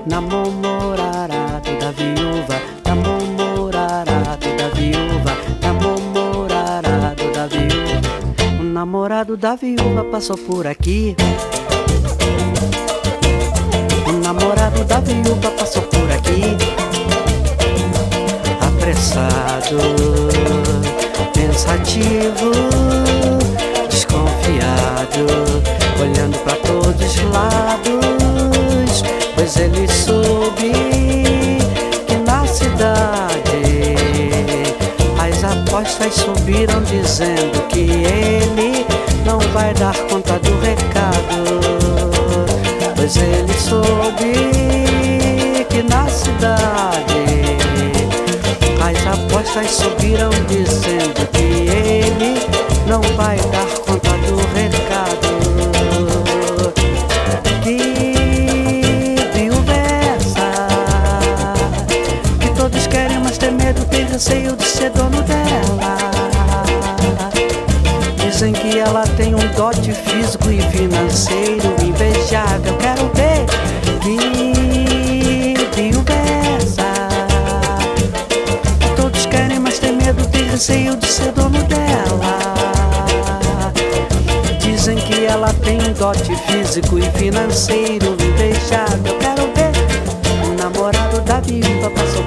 namorado da viúva, namorado da viúva, namorado da viúva. O namorado da viúva passou por aqui. O namorado da viúva passou por aqui. Apressado, pensativo, desconfiado, olhando pra todos os lados, pois ele soube que na cidade as apostas subiram, dizendo que ele não vai dar conta do recado, pois ele soube que na cidade as apostas subiram, dizendo que ele não vai dar conta do recado. Que viúva é essa? Que todos querem, mas tem medo, tem receio de ser dono dela. Dizem que ela tem um dote físico e financeiro invejável. Quero ver. Que viúva é essa? Tem receio de ser dono dela. Dizem que ela tem um dote físico e financeiro invejável. Quero ver. O namorado da viúva passou